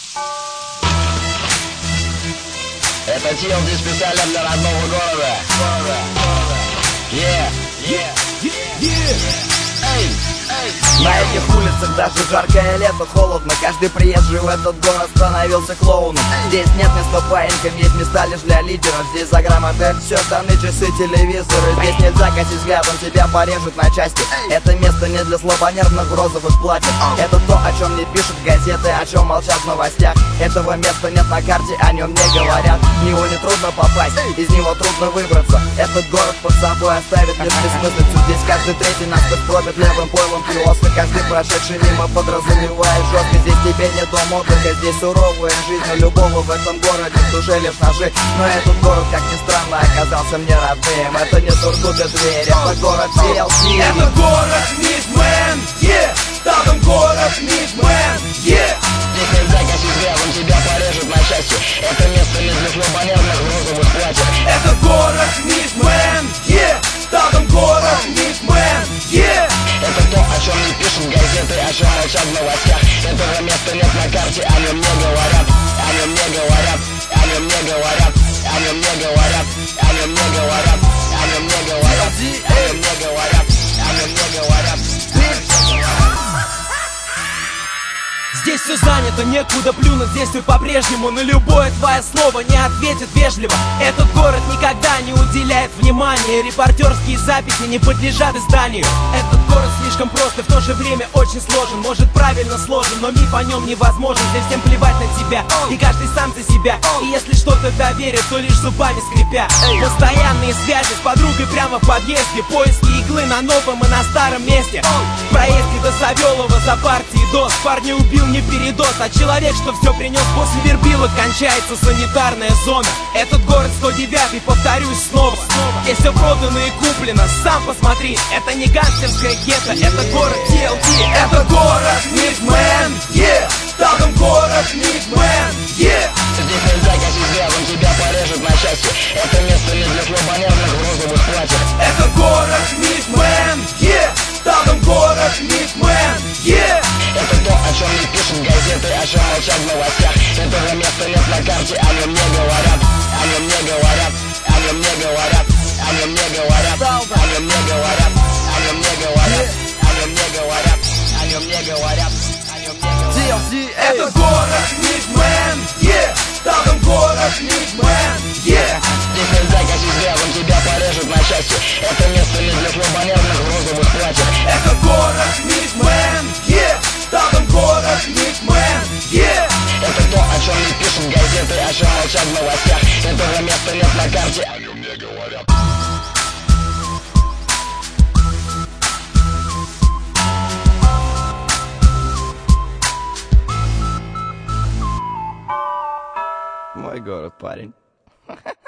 Это TLD специально для родного города. На этих улицах даже жаркое лето, холодно. Каждый приезжий в этот город становился клоуном. Здесь нет места паинькам, есть места лишь для лидеров. Здесь за грамоты все штаны, часы, телевизоры. Здесь нельзя косить взглядом, тебя порежут на части. Это место не для слабонервных в розовых платьях. Это то, о чем не пишут газеты, о чем молчат в новостях. Этого места нет на карте, о нем не говорят. В него не трудно попасть, из него трудно выбраться. Этот город под собой оставит лишь бессмыслицу. Здесь каждый третий насквозь пробит левым пойлом киоска. Каждый прошедший мимо подразумевает жестко. Здесь тебе не дом отдыха, здесь суровая жизнь. Но любого в этом городе в душе лишь ножи. Но этот город, как ни странно, оказался мне родным. Это не Сургут и Тверь, это город TLC. Это город Мидмен, Татом город Мидмен, Здесь нельзя косить взглядом, тебя порежут на части. Это место не для слабонервных в розовых платьях. Это город Мидмен, Татом город Мидмен, Это то, о чем не пишут газеты, о чем молчат в новостях. Этого места нет на карте, о нем не говорят. О нем не говорят, о нем не говорят, о нем не говорят, о нем не говорят, о нем не говорят, о нем не говорят, о нем не говорят. Здесь все занято, некуда плюнуть, здесь ты по-прежнему на любое твое слово не ответит вежливо. Этот город никогда не уделяет внимания, репортерские записи не подлежат изданию. Этот город слишком прост и в то же время очень сложен. Может правильно сложен, но миф о нем невозможен. Здесь всем плевать на тебя, и каждый сам за себя. И если что-то доверит, то лишь зубами скрипя. Постоянные связи с подругой прямо в подъезде, поиски иглы на новом и на старом месте. В проезде до Савелова за партией ДОС парня убил не передоз, а человек, что все принес после вербилок, кончается санитарная зона. Этот город 109, повторюсь снова. Здесь все продано и куплено, сам посмотри. Это не гангстерская гетто, это город TLD. Это город Мидмен, Татом город Мидмен, Здесь нельзя косить взглядом, тебя порежут на части. Это место не для слабонервных в розовых платьях. Это город Мидмен, Татом город Мидмен, Это то, о чем не пишут газеты, о чем молчат в новостях. Этого места нет на карте, о нем не говорят. О нем не говорят, о нем не говорят, о нем не говорят, о нем не говорят, о нем не говорят, о нем не говорят, о нем не говорят, о нем не говорят. TLC, Это город Мидмен, Татом город Мидмен, Здесь нельзя косить взглядом, тебя порежут на части. Это место не для слабонервных в розовых платьях. Это город Мидмен, Татом город Мидмен, Это то, о чем не пишут газеты, о чем молчат в новостях. Этого места нет на карте, о нем не говорят. мой город, парень.